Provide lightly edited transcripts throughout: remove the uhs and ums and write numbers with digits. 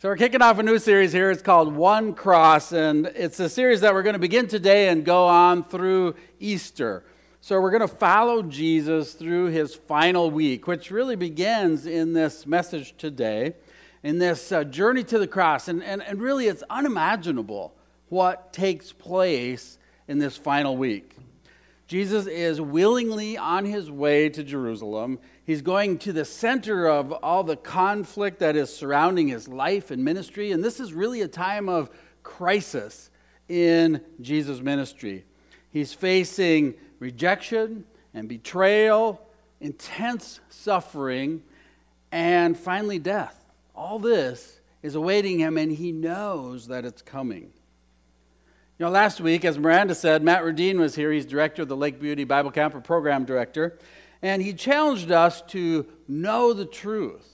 So we're kicking off a new series here. It's called One Cross, and it's a series that we're going to begin today and go on through Easter. So we're going to follow Jesus through his final week, which really begins in this message today, in this journey to the cross. And really it's unimaginable what takes place in this final week. Jesus is willingly on his way to Jerusalem. He's going to the center of all the conflict that is surrounding his life and ministry. And this is really a time of crisis in Jesus' ministry. He's facing rejection and betrayal, intense suffering, and finally death. All this is awaiting him, and he knows that it's coming. You know, last week, as Miranda said, Matt Radine was here. He's director of the Lake Beauty Bible Camp, or program director. And he challenged us to know the truth,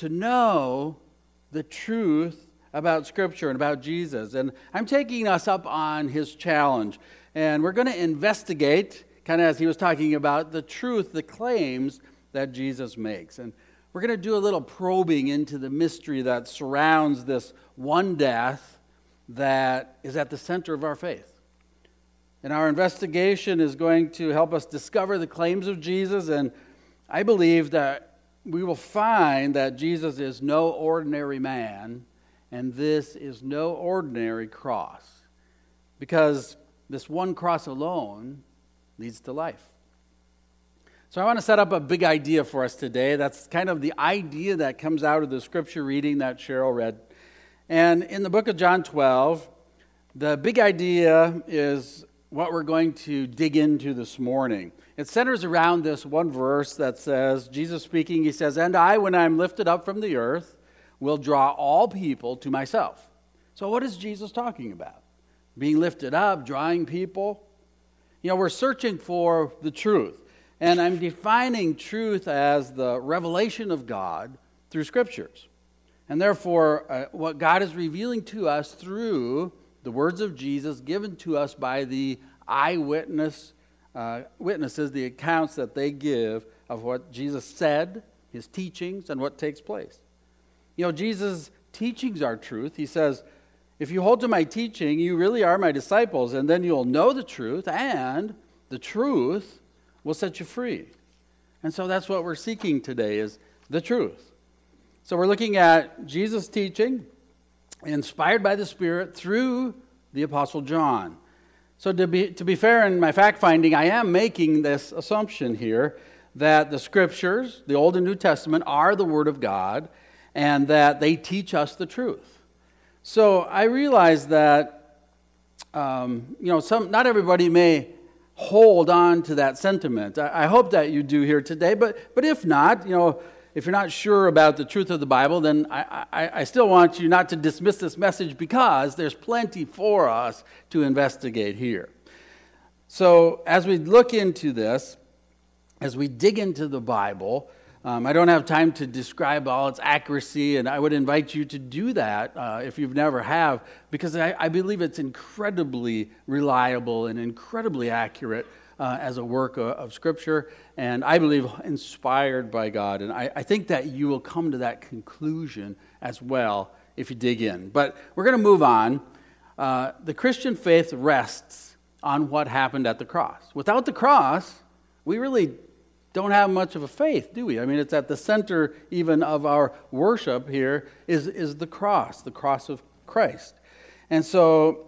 about Scripture and about Jesus. And I'm taking us up on his challenge. And we're going to investigate, kind of as he was talking about, the truth, the claims that Jesus makes. And we're going to do a little probing into the mystery that surrounds this one death that is at the center of our faith. And our investigation is going to help us discover the claims of Jesus, and I believe that we will find that Jesus is no ordinary man, and this is no ordinary cross, because this one cross alone leads to life. So I want to set up a big idea for us today. That's kind of the idea that comes out of the scripture reading that Cheryl read. And in the book of John 12, the big idea is what we're going to dig into this morning. It centers around this one verse that says, Jesus speaking, he says, "And I, when I'm lifted up from the earth, will draw all people to myself." So what is Jesus talking about? Being lifted up, drawing people? You know, we're searching for the truth. And I'm defining truth as the revelation of God through Scriptures. And therefore, what God is revealing to us through the words of Jesus given to us by the witnesses, the accounts that they give of what Jesus said, his teachings, and what takes place. You know, Jesus' teachings are truth. He says, if you hold to my teaching, you really are my disciples, and then you'll know the truth, and the truth will set you free. And so that's what we're seeking today, is the truth. So we're looking at Jesus' teaching, inspired by the Spirit through the Apostle John. So to be fair in my fact-finding, I am making this assumption here that the Scriptures, the Old and New Testament, are the Word of God, and that they teach us the truth. So I realize that, not everybody may hold on to that sentiment. I hope that you do here today, but if not, if you're not sure about the truth of the Bible, then I still want you not to dismiss this message, because there's plenty for us to investigate here. So as we look into this, as we dig into the Bible, I don't have time to describe all its accuracy, and I would invite you to do that if you've never have, because I believe it's incredibly reliable and incredibly accurate as a work of Scripture, and I believe inspired by God. And I think that you will come to that conclusion as well if you dig in. But we're going to move on. The Christian faith rests on what happened at the cross. Without the cross, we really don't have much of a faith, do we? I mean, it's at the center even of our worship here is the cross of Christ. And so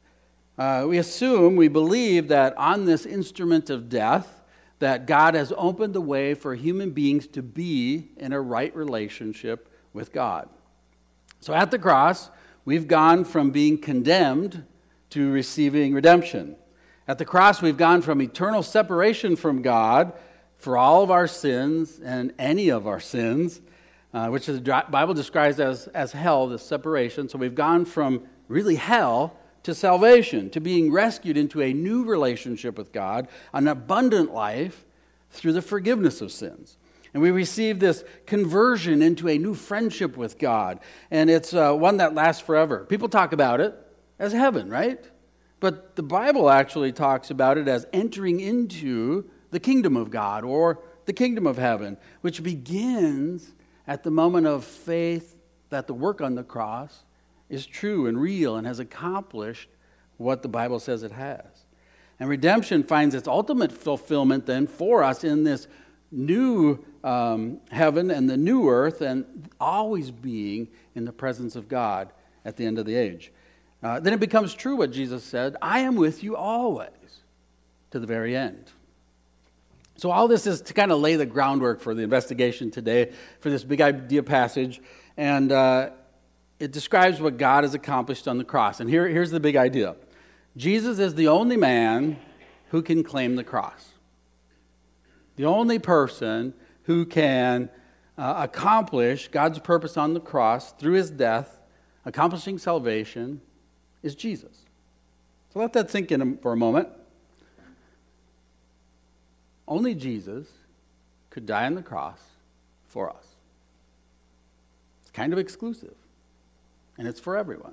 we believe that on this instrument of death, that God has opened the way for human beings to be in a right relationship with God. So at the cross, we've gone from being condemned to receiving redemption. At the cross, we've gone from eternal separation from God for all of our sins and any of our sins, which the Bible describes as hell, this separation. So we've gone from really hell to salvation, to being rescued into a new relationship with God, an abundant life through the forgiveness of sins. And we receive this conversion into a new friendship with God, and it's one that lasts forever. People talk about it as heaven, right? But the Bible actually talks about it as entering into the kingdom of God, or the kingdom of heaven, which begins at the moment of faith that the work on the cross is true and real and has accomplished what the Bible says it has. And redemption finds its ultimate fulfillment then for us in this new heaven and the new earth, and always being in the presence of God at the end of the age. Then it becomes true what Jesus said, I am with you always to the very end. So all this is to kind of lay the groundwork for the investigation today, for this big idea passage. And it describes what God has accomplished on the cross. And here's the big idea. Jesus is the only man who can claim the cross. The only person who can accomplish God's purpose on the cross through his death, accomplishing salvation, is Jesus. So let that sink in for a moment. Only Jesus could die on the cross for us. It's kind of exclusive, and it's for everyone.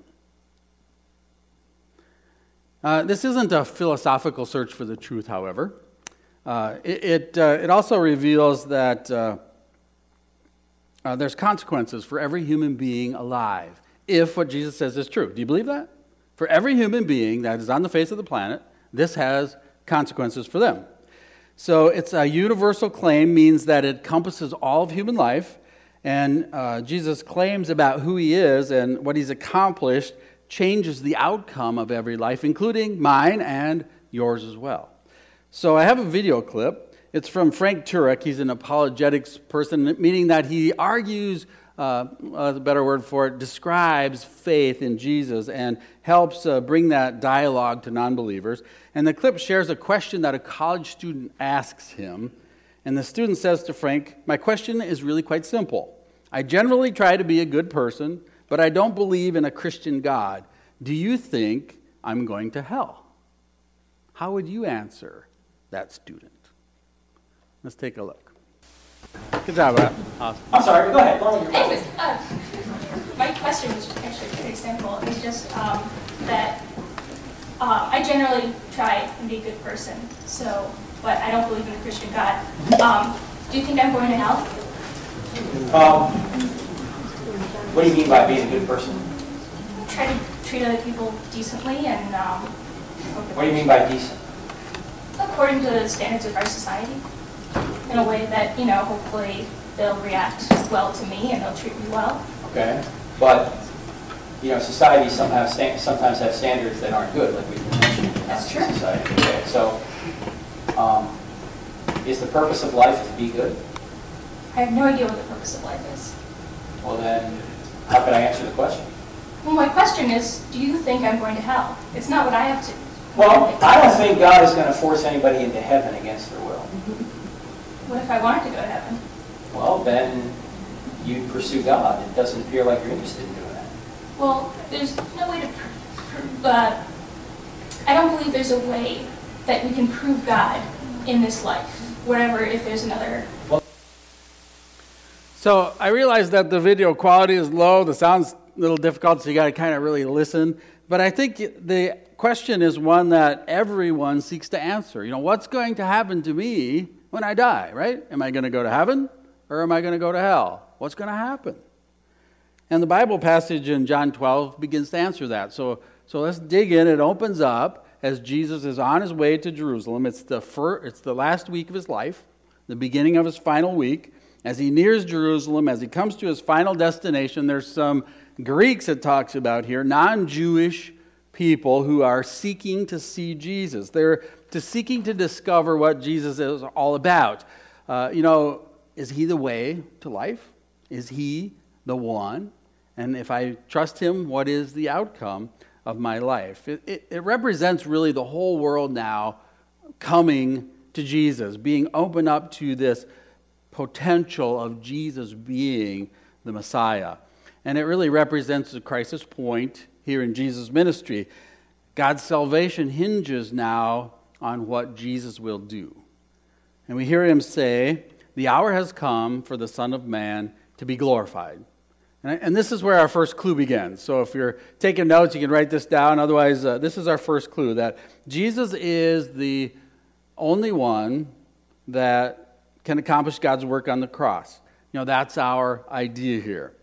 This isn't a philosophical search for the truth, however. It also reveals that there's consequences for every human being alive, if what Jesus says is true. Do you believe that? For every human being that is on the face of the planet, this has consequences for them. So it's a universal claim, means that it encompasses all of human life, and Jesus' claims about who he is and what he's accomplished changes the outcome of every life, including mine and yours as well. So I have a video clip. It's from Frank Turek. He's an apologetics person, meaning that he argues, a better word for it, describes faith in Jesus and helps bring that dialogue to non-believers. And the clip shares a question that a college student asks him. And the student says to Frank, my question is really quite simple. I generally try to be a good person, but I don't believe in a Christian God. Do you think I'm going to hell? How would you answer that student? Let's take a look. Good job, Matt. Awesome. I'm sorry, go ahead. Anyways, my question was actually pretty simple. It's just that I generally try and be a good person, but I don't believe in a Christian God. Do you think I'm going to hell? What do you mean by being a good person? Try to treat other people decently and... What do you mean by decent? According to the standards of our society. In a way that, hopefully they'll react well to me and they'll treat me well. Okay. But, society sometimes have standards that aren't good, like we mentioned. That's true. Society. Okay. So, is the purpose of life to be good? I have no idea what the purpose of life is. Well then, how can I answer the question? Well, my question is, do you think I'm going to hell? It's not what I have to... Well, I don't think God is going to force anybody into heaven against their will. What if I wanted to go to heaven? Well, then you pursue God. It doesn't appear like you're interested in doing that. Well, there's no way to prove, I don't believe there's a way that we can prove God in this life, whatever, if there's another. So I realize that the video quality is low, the sound's a little difficult, so you got to kind of really listen. But I think the question is one that everyone seeks to answer. What's going to happen to me when I die, right? Am I going to go to heaven or am I going to go to hell? What's going to happen? And the Bible passage in John 12 begins to answer that. So let's dig in. It opens up as Jesus is on his way to Jerusalem. It's the last week of his life, the beginning of his final week. As he nears Jerusalem, as he comes to his final destination, there's some Greeks it talks about here, non-Jewish people who are seeking to see Jesus. They're seeking to discover what Jesus is all about. Is he the way to life? Is he the one? And if I trust him, what is the outcome of my life? It represents really the whole world now coming to Jesus, being opened up to this potential of Jesus being the Messiah. And it really represents the crisis point here in Jesus' ministry. God's salvation hinges now on what Jesus will do. And we hear him say, the hour has come for the Son of Man to be glorified. And this is where our first clue begins. So if you're taking notes, you can write this down. Otherwise, this is our first clue, that Jesus is the only one that can accomplish God's work on the cross. That's our idea here.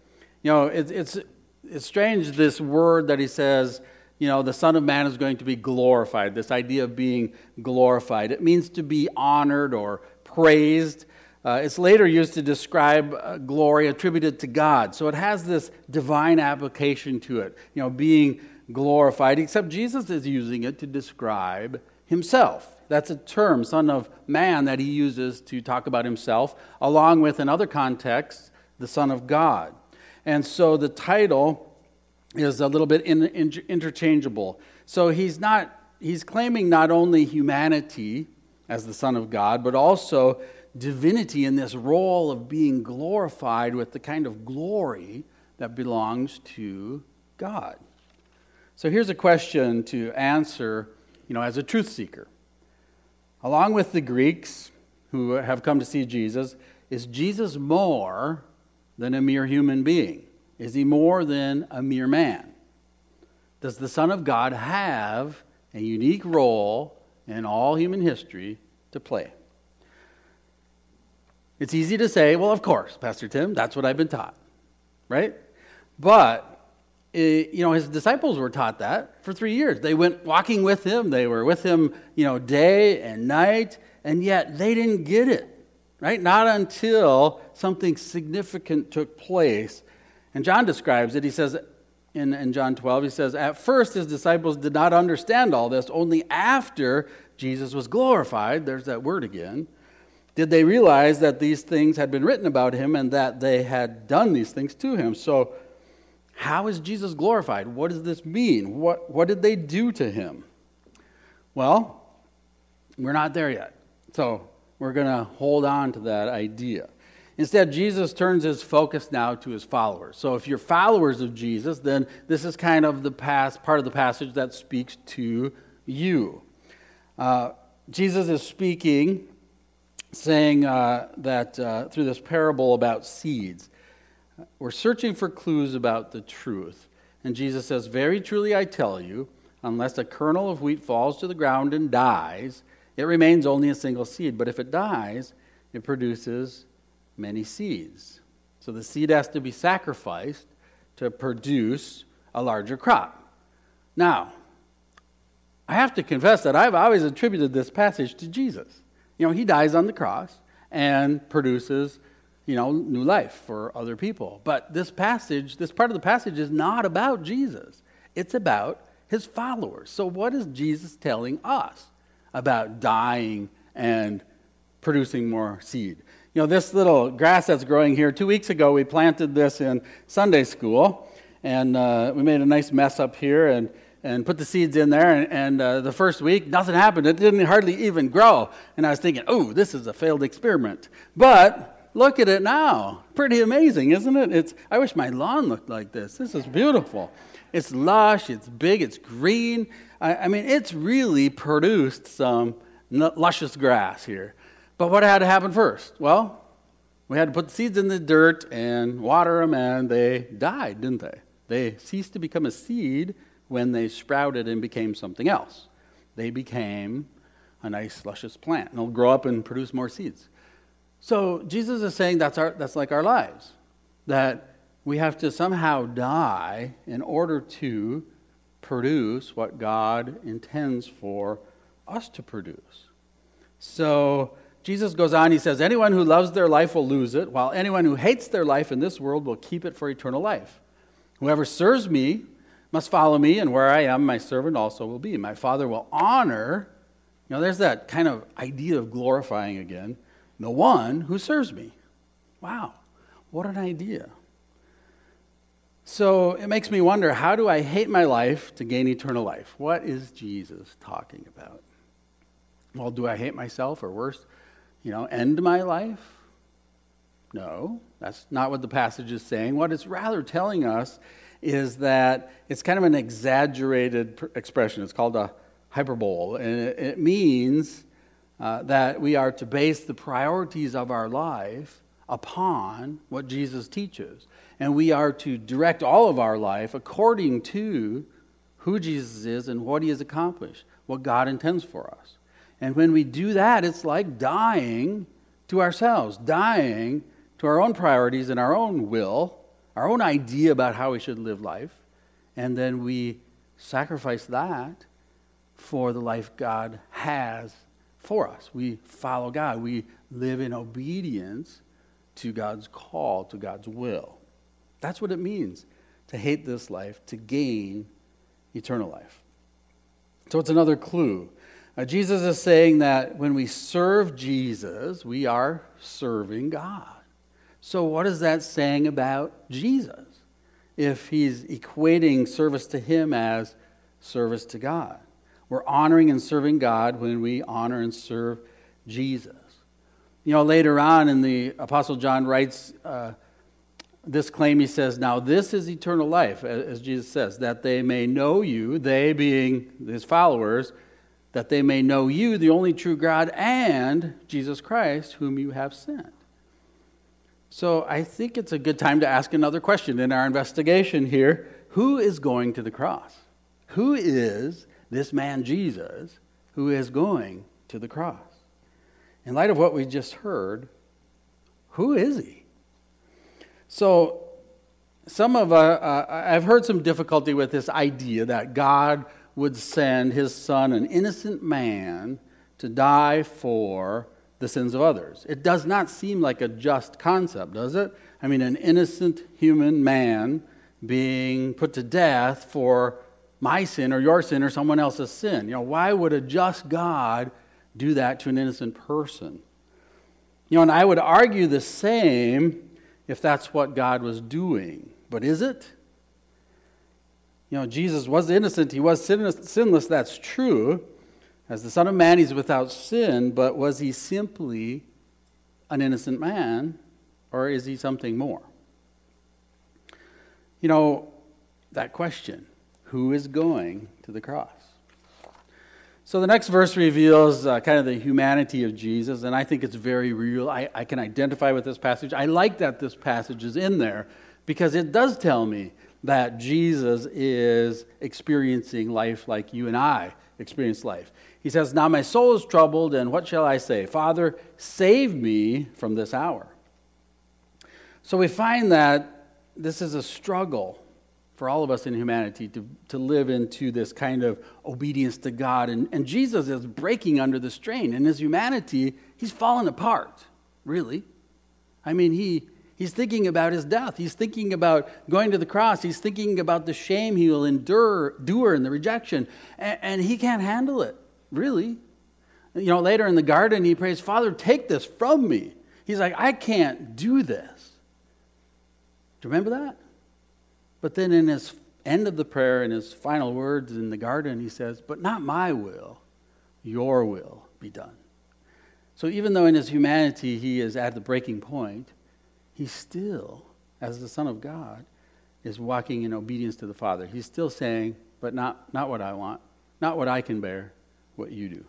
It's strange, this word that he says, the Son of Man is going to be glorified, this idea of being glorified. It means to be honored or praised. It's later used to describe glory attributed to God. So it has this divine application to it, being glorified, except Jesus is using it to describe himself. That's a term, Son of Man, that he uses to talk about himself, along with, in other contexts, the Son of God. And so the title is a little bit interchangeable. So he's claiming not only humanity as the Son of God, but also divinity in this role of being glorified with the kind of glory that belongs to God. So here's a question to answer, as a truth seeker. Along with the Greeks who have come to see Jesus, is Jesus more than a mere human being? Is he more than a mere man? Does the Son of God have a unique role in all human history to play? It's easy to say, well, of course, Pastor Tim, that's what I've been taught, right? But, his disciples were taught that for 3 years. They went walking with him. They were with him, day and night, and yet they didn't get it, right? Not until something significant took place. And John describes it. He says in John 12, he says, at first his disciples did not understand all this. Only after Jesus was glorified, there's that word again, did they realize that these things had been written about him and that they had done these things to him. So how is Jesus glorified? What does this mean? What did they do to him? Well, we're not there yet. So we're going to hold on to that idea. Instead, Jesus turns his focus now to his followers. So if you're followers of Jesus, then this is kind of the part of the passage that speaks to you. Jesus is speaking, saying that through this parable about seeds, we're searching for clues about the truth. And Jesus says, very truly I tell you, unless a kernel of wheat falls to the ground and dies, it remains only a single seed. But if it dies, it produces many seeds. So the seed has to be sacrificed to produce a larger crop. Now, I have to confess that I've always attributed this passage to Jesus. He dies on the cross and produces, new life for other people. But this part of the passage is not about Jesus. It's about his followers. So what is Jesus telling us about dying and producing more seed? This little grass that's growing here, 2 weeks ago we planted this in Sunday school, and we made a nice mess up here and put the seeds in there, and the first week, nothing happened. It didn't hardly even grow. And I was thinking, oh, this is a failed experiment. But look at it now. Pretty amazing, isn't it? I wish my lawn looked like this. This is beautiful. It's lush, it's big, it's green. I mean, it's really produced some luscious grass here. But what had to happen first? Well, we had to put the seeds in the dirt and water them, and they died, didn't they? They ceased to become a seed when they sprouted and became something else. They became a nice, luscious plant, and they'll grow up and produce more seeds. So Jesus is saying that's like our lives, that we have to somehow die in order to produce what God intends for us to produce. So Jesus goes on, he says, anyone who loves their life will lose it, while anyone who hates their life in this world will keep it for eternal life. Whoever serves me must follow me, and where I am, my servant also will be. My Father will honor, there's that kind of idea of glorifying again, the one who serves me. Wow, what an idea. So it makes me wonder, how do I hate my life to gain eternal life? What is Jesus talking about? Well, do I hate myself, or worse, end my life? No, that's not what the passage is saying. What it's rather telling us is that it's kind of an exaggerated expression. It's called a hyperbole, and it means that we are to base the priorities of our life upon what Jesus teaches. And we are to direct all of our life according to who Jesus is and what he has accomplished, what God intends for us. And when we do that, it's like dying to ourselves, dying to our own priorities and our own will, our own idea about how we should live life, and then we sacrifice that for the life God has for us. We follow God. We live in obedience to God's call, to God's will. That's what it means to hate this life, to gain eternal life. So it's another clue. Jesus is saying that when we serve Jesus, we are serving God. So what is that saying about Jesus if he's equating service to him as service to God? We're honoring and serving God when we honor and serve Jesus. Later on in the Apostle John writes this claim. He says, now this is eternal life, as Jesus says, that they may know you, they being his followers, that they may know you, the only true God, and Jesus Christ, whom you have sent. So I think it's a good time to ask another question in our investigation here. Who is going to the cross? Who is this man Jesus who is going to the cross? In light of what we just heard, who is he? So I've heard some difficulty with this idea that God would send his son, an innocent man, to die for the sins of others. It does not seem like a just concept, does it? I mean, an innocent human man being put to death for my sin or your sin or someone else's sin. Why would a just God do that to an innocent person? And I would argue the same if that's what God was doing. But is it? Jesus was innocent. He was sinless. That's true. As the Son of Man, he's without sin. But was he simply an innocent man, or is he something more? That question, who is going to the cross? So the next verse reveals kind of the humanity of Jesus, and I think it's very real. I can identify with this passage. I like that this passage is in there because it does tell me that Jesus is experiencing life like you and I experience life. He says, now my soul is troubled, and what shall I say? Father, save me from this hour. So we find that this is a struggle for all of us in humanity to live into this kind of obedience to God. And Jesus is breaking under the strain. In his humanity, he's fallen apart, really. I mean, he's thinking about his death. He's thinking about going to the cross. He's thinking about the shame he will endure and the rejection. And he can't handle it, really. Later in the garden, he prays, Father, take this from me. He's like, I can't do this. Do you remember that? But then in his end of the prayer, in his final words in the garden, he says, but not my will, your will be done. So even though in his humanity he is at the breaking point, he still, as the Son of God, is walking in obedience to the Father. He's still saying, but not what I want, not what I can bear, what you do.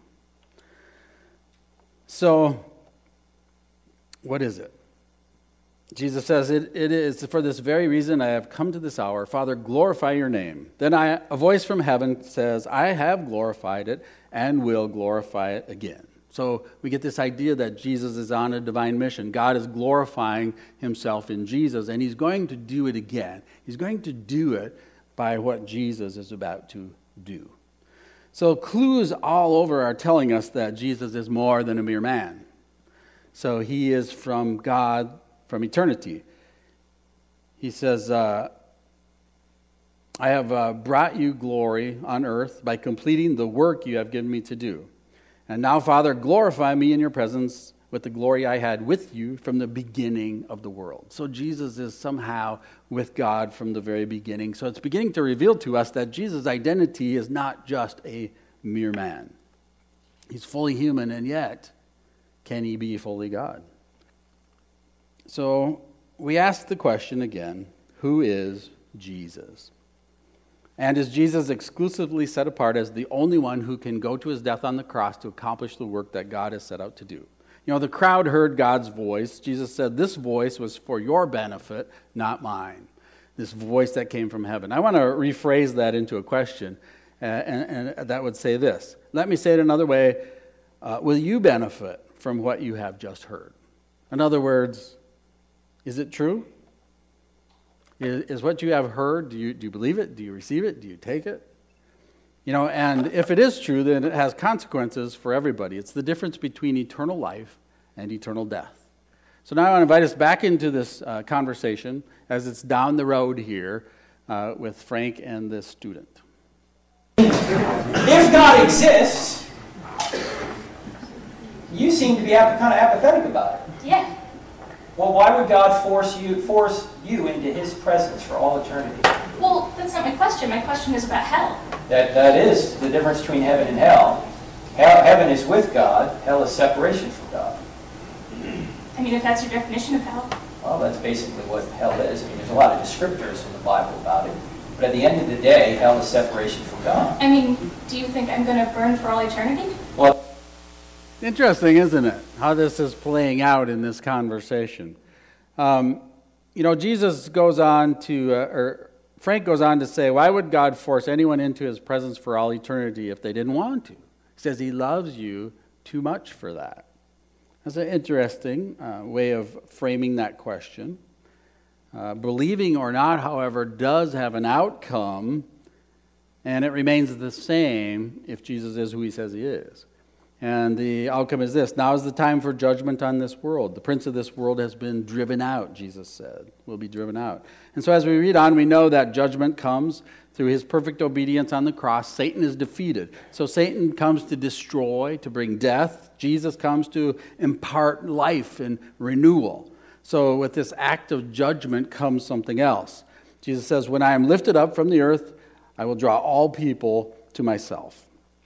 So, what is it? Jesus says, it is for this very reason I have come to this hour. Father, glorify your name. Then a voice from heaven says, I have glorified it and will glorify it again. So we get this idea that Jesus is on a divine mission. God is glorifying himself in Jesus, and he's going to do it again. He's going to do it by what Jesus is about to do. So clues all over are telling us that Jesus is more than a mere man. So he is from God, from eternity. He says, I have brought you glory on earth by completing the work you have given me to do. And now, Father, glorify me in your presence with the glory I had with you from the beginning of the world. So Jesus is somehow with God from the very beginning. So it's beginning to reveal to us that Jesus' identity is not just a mere man. He's fully human, and yet, can he be fully God? So we ask the question again, who is Jesus? And is Jesus exclusively set apart as the only one who can go to his death on the cross to accomplish the work that God has set out to do? The crowd heard God's voice. Jesus said, this voice was for your benefit, not mine. This voice that came from heaven. I want to rephrase that into a question, and that would say this. Let me say it another way. Will you benefit from what you have just heard? In other words, is it true? Is what you have heard, do you believe it? Do you receive it? Do you take it? And if it is true, then it has consequences for everybody. It's the difference between eternal life and eternal death. So now I want to invite us back into this conversation as it's down the road here with Frank and this student. If God exists, you seem to be kind of apathetic about it. Yeah. Well, why would God force you into His presence for all eternity? Well, that's not my question. My question is about hell. That is the difference between heaven and hell. Heaven is with God. Hell is separation from God. I mean, if that's your definition of hell. Well, that's basically what hell is. I mean, there's a lot of descriptors in the Bible about it. But at the end of the day, hell is separation from God. I mean, do you think I'm going to burn for all eternity? Well, Interesting, isn't it, how this is playing out in this conversation. Jesus goes on to, Frank goes on to say, why would God force anyone into His presence for all eternity if they didn't want to? He says He loves you too much for that. That's an interesting way of framing that question. Believing or not, however, does have an outcome, and it remains the same if Jesus is who He says He is. And the outcome is this: now is the time for judgment on this world. The prince of this world has been driven out, Jesus said, will be driven out. And so as we read on, we know that judgment comes through His perfect obedience on the cross. Satan is defeated. So Satan comes to destroy, to bring death. Jesus comes to impart life and renewal. So with this act of judgment comes something else. Jesus says, when I am lifted up from the earth, I will draw all people to myself.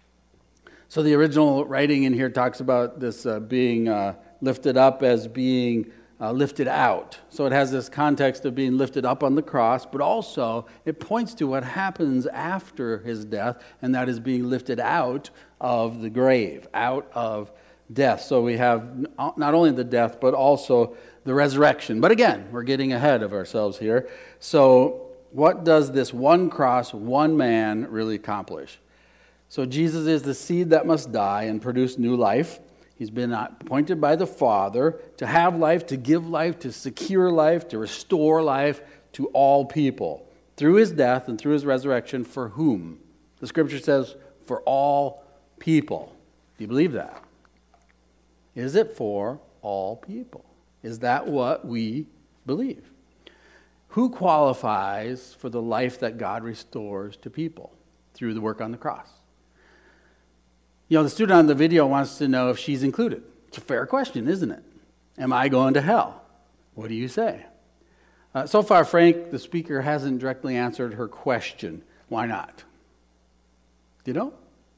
So the original writing in here talks about this being lifted up as being lifted out. So it has this context of being lifted up on the cross, but also it points to what happens after His death, and that is being lifted out of the grave, out of death. So we have not only the death, but also the resurrection. But again, we're getting ahead of ourselves here. So what does this one cross, one man really accomplish? So Jesus is the seed that must die and produce new life. He's been appointed by the Father to have life, to give life, to secure life, to restore life to all people. Through His death and through His resurrection, for whom? The Scripture says, for all people. Do you believe that? Is it for all people? Is that what we believe? Who qualifies for the life that God restores to people through the work on the cross? The student on the video wants to know if she's included. It's a fair question, isn't it? Am I going to hell? What do you say? So far, Frank, the speaker, hasn't directly answered her question. Why not? Do you know?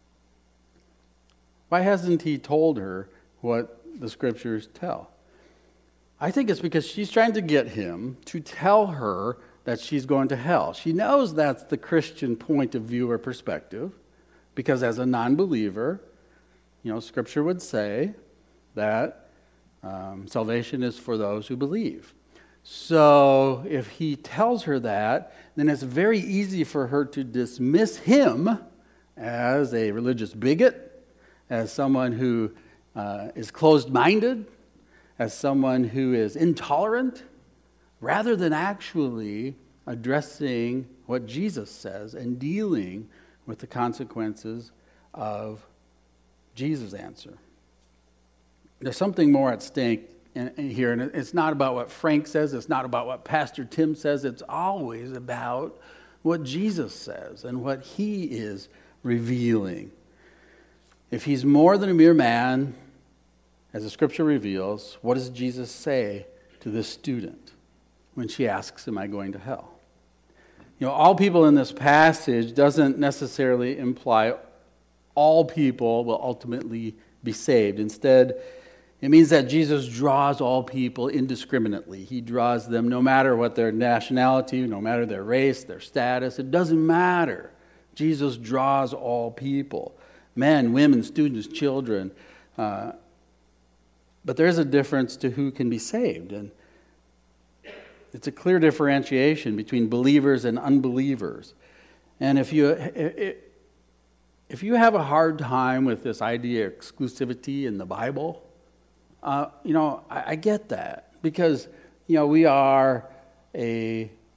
Why hasn't he told her what the Scriptures tell? I think it's because she's trying to get him to tell her that she's going to hell. She knows that's the Christian point of view or perspective. Because as a non-believer, Scripture would say that salvation is for those who believe. So if he tells her that, then it's very easy for her to dismiss him as a religious bigot, as someone who is closed-minded, as someone who is intolerant, rather than actually addressing what Jesus says and dealing with the consequences of Jesus' answer. There's something more at stake in here, and it's not about what Frank says, it's not about what Pastor Tim says, it's always about what Jesus says and what He is revealing. If He's more than a mere man, as the Scripture reveals, what does Jesus say to this student when she asks, am I going to hell? All people in this passage doesn't necessarily imply all people will ultimately be saved. Instead, it means that Jesus draws all people indiscriminately. He draws them no matter what their nationality, no matter their race, their status. It doesn't matter. Jesus draws all people. Men, women, students, children. But there is a difference to who can be saved. And it's a clear differentiation between believers and unbelievers. And if you have a hard time with this idea of exclusivity in the Bible, I get that. Because, we are a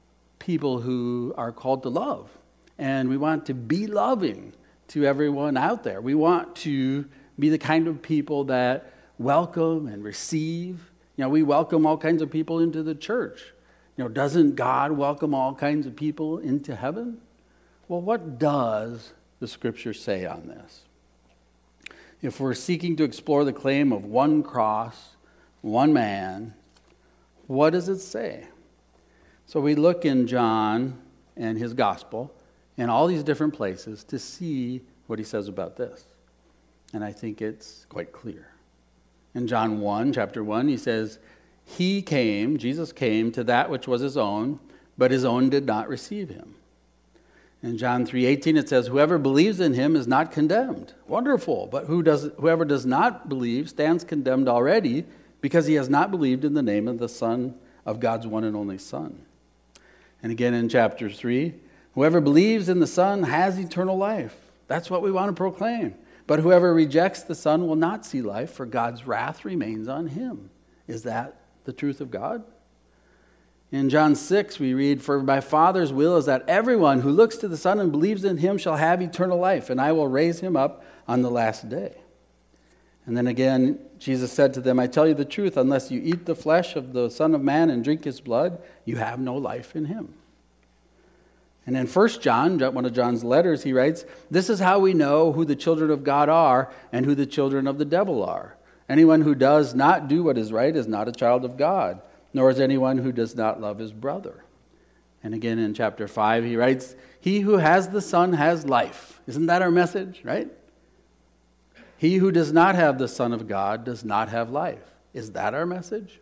people who are called to love. And we want to be loving to everyone out there. We want to be the kind of people that welcome and receive. We welcome all kinds of people into the church. Doesn't God welcome all kinds of people into heaven? Well, what does the Scripture say on this? If we're seeking to explore the claim of one cross, one man, what does it say? So we look in John and his gospel in all these different places to see what he says about this. And I think it's quite clear. In John 1, chapter 1, he says, Jesus came to that which was his own, but his own did not receive him. In John 3:18, it says, whoever believes in him is not condemned. Wonderful. But whoever does not believe stands condemned already, because he has not believed in the name of the Son of God's one and only Son. And again in chapter 3, whoever believes in the Son has eternal life. That's what we want to proclaim. But whoever rejects the Son will not see life, for God's wrath remains on him. Is that the truth of God? In John 6, we read, for my Father's will is that everyone who looks to the Son and believes in him shall have eternal life, and I will raise him up on the last day. And then again, Jesus said to them, I tell you the truth, unless you eat the flesh of the Son of Man and drink his blood, you have no life in him. And in 1 John, one of John's letters, he writes, this is how we know who the children of God are and who the children of the devil are. Anyone who does not do what is right is not a child of God, nor is anyone who does not love his brother. And again in chapter 5, he writes, he who has the Son has life. Isn't that our message, right? He who does not have the Son of God does not have life. Is that our message?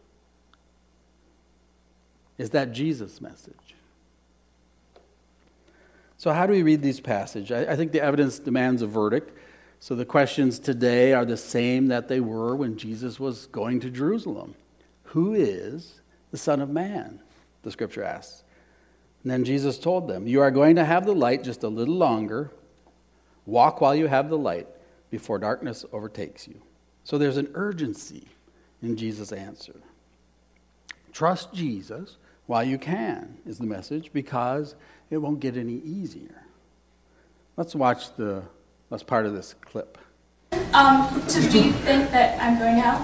Is that Jesus' message? So how do we read these passages? I think the evidence demands a verdict. So the questions today are the same that they were when Jesus was going to Jerusalem. Who is the Son of Man? The Scripture asks. And then Jesus told them, you are going to have the light just a little longer. Walk while you have the light before darkness overtakes you. So there's an urgency in Jesus' answer. Trust Jesus while you can, is the message, because it won't get any easier. Let's watch the last part of this clip. So do you think that I'm going to hell?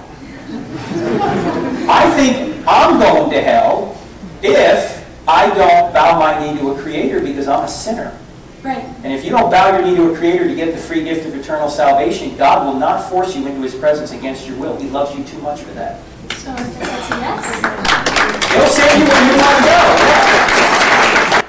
I think I'm going to hell if I don't bow my knee to a creator because I'm a sinner. Right. And if you don't bow your knee to a creator to get the free gift of eternal salvation, God will not force you into his presence against your will. He loves you too much for that. So that's a yes? He'll save you when you want to go.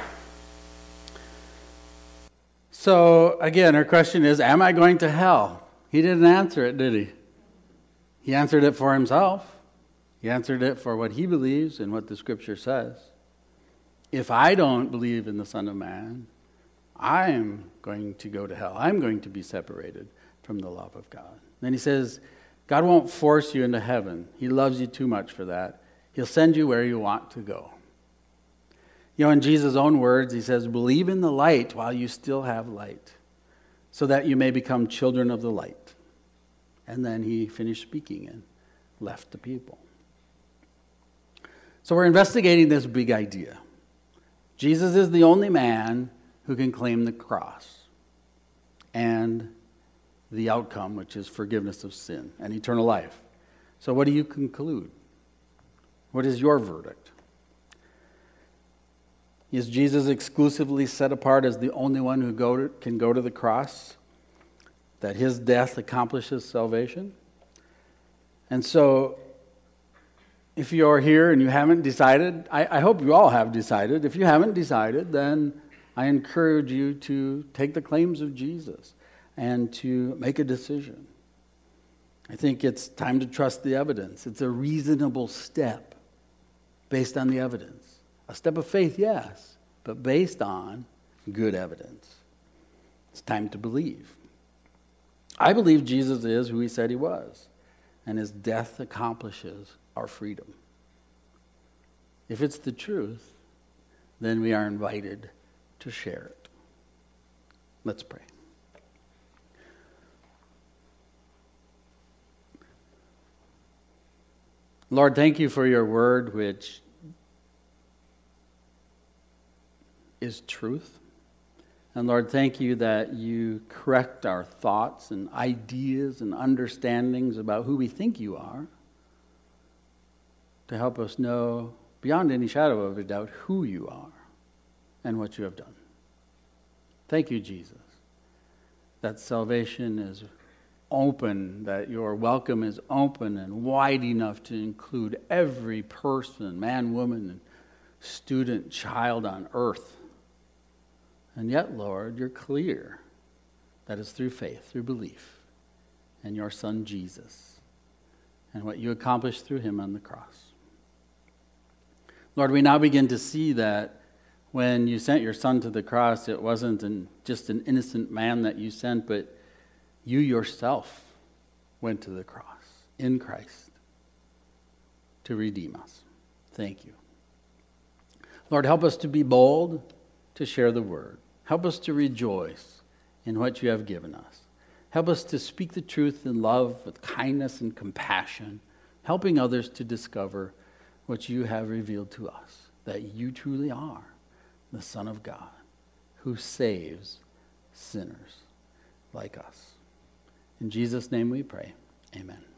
So again, her question is, am I going to hell? He didn't answer it, did he? He answered it for himself. He answered it for what he believes and what the Scripture says. If I don't believe in the Son of Man, I'm going to go to hell. I'm going to be separated from the love of God. Then he says, God won't force you into heaven. He loves you too much for that. He'll send you where you want to go. In Jesus' own words, he says, believe in the light while you still have light, so that you may become children of the light. And then he finished speaking and left the people. So we're investigating this big idea. Jesus is the only man who can claim the cross and the outcome, which is forgiveness of sin and eternal life. So what do you conclude? What is your verdict? Is Jesus exclusively set apart as the only one who can go to the cross? That his death accomplishes salvation? And so, if you're here and you haven't decided, I hope you all have decided. If you haven't decided, then I encourage you to take the claims of Jesus and to make a decision. I think it's time to trust the evidence. It's a reasonable step based on the evidence. A step of faith, yes, but based on good evidence. It's time to believe. I believe Jesus is who he said he was, and his death accomplishes our freedom. If it's the truth, then we are invited to share it. Let's pray. Lord, thank you for your word, which is truth. And Lord, thank you that you correct our thoughts and ideas and understandings about who we think you are, to help us know beyond any shadow of a doubt who you are and what you have done. Thank you, Jesus, that salvation is open, that your welcome is open and wide enough to include every person, man, woman, and student, child on earth. And yet, Lord, you're clear that it's through faith, through belief in your Son Jesus and what you accomplished through him on the cross. Lord, we now begin to see that when you sent your Son to the cross, it wasn't just an innocent man that you sent, but you yourself went to the cross in Christ to redeem us. Thank you. Lord, help us to be bold to share the word. Help us to rejoice in what you have given us. Help us to speak the truth in love with kindness and compassion, helping others to discover what you have revealed to us, that you truly are the Son of God who saves sinners like us. In Jesus' name we pray. Amen.